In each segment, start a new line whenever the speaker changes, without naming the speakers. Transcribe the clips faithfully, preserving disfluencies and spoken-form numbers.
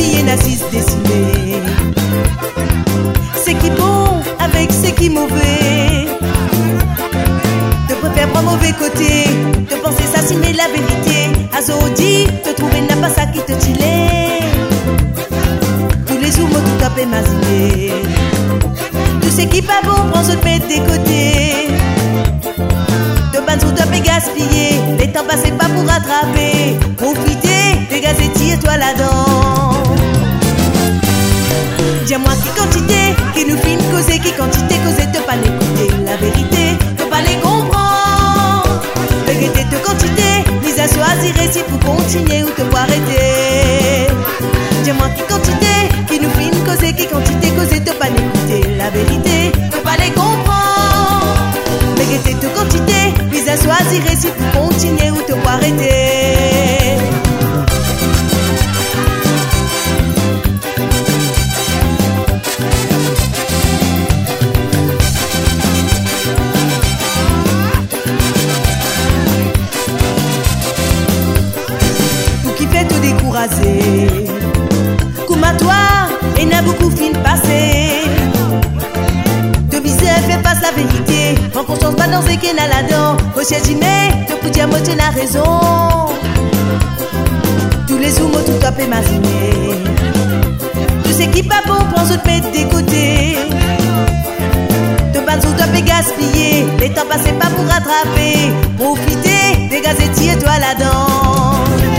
gaspiller n'a si dessiné. C'est qui bon avec c'est qui mauvais. Te préfère prendre mauvais côté, te penser assassiner la vérité. Azodi, te trouver n'a pas ça qui te tilait. Tous les zoomos tout tapé masiné. Tout ce qui pas bon, prends autre mettre des côtés. De bannes sur top et gaspiller. Les temps passés pas pour rattraper. Profiter des gazetiers, toi là-dedans. Dis-moi qui quantité, qui nous filme causer, qui quantité causer, te pas l'écouter. La vérité, te pas les comprendre. De guetter de quantité, mise à choisir si pour continuer ou te voir arrêter. Dis-moi qui quantité, qui nous filme causer, qui quantité causer, te pas l'écouter. La vérité, te pas les comprendre. De guetter de quantité, mise à choisir si pour continuer ou te voir arrêter. Découragé, comme à toi, et n'a beaucoup fin passé. De misère fait face la vérité. En conscience balancer qu'elle n'a la dent. Recherche mais te pour dire moi tu n'as raison. Tous les zoomos tout top et masiné. Tout ce qui pas bon, prends autre mettre des côtés. Te bannes sous top et gaspiller. Les temps passés pas pour rattraper. Profiter des gazetiers, toi là-dedans.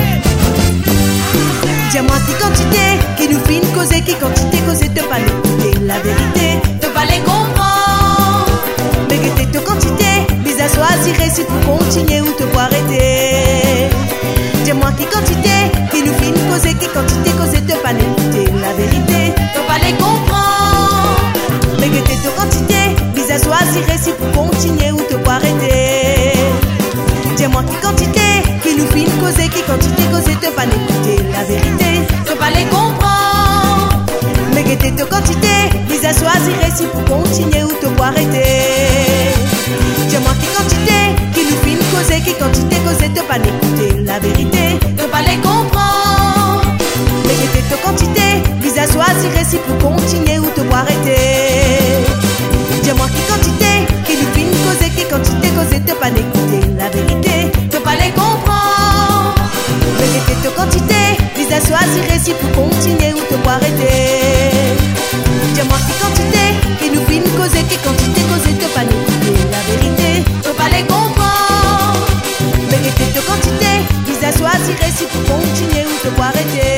Dis-moi qui quantité, qui nous filme causer, qui quantité causer, te pas l'écouter. La vérité, te pas les comprendre. Mais que t'es de quantité, mise à choisir si pour continuer ou te voir arrêter. Dis-moi qui quantité, qui nous filme causer, qui quantité causer, te pas l'écouter. La vérité, te pas les comprendre. Mais que t'es de quantité, mise à choisir si pour continuer ou te voir arrêter. Dis-moi qui quantité, qui nous filme causer, qui quantité causer, te pas l'écouter. La vérité, te pas les comprendre. Mais que t'es de quantité, mise à choisir si pour continuer ou te voir arrêter. Dis-moi qui quantité, qui nous filme causer, qui quantité causer, te pas l'écouter. La vérité, te pas les comprendre. Mais que t'es de quantité, mise à choisir si pour continuer ou te voir arrêter. Dis-moi qui quantité, qui nous filme causer, qui quantité causer, te pas l'écouter. La vérité, te pas les comprendre. Mais que t'es de quantité, mise à choisir si pour continuer ou te voir arrêter. Dis-moi qui quantité, qui nous filme causer, qui quantité causer, te pas l'écouter. La vérité, te pas les comprendre. Mais que t'es de quantité, mise à choisir si pour continuer ou te voir arrêter.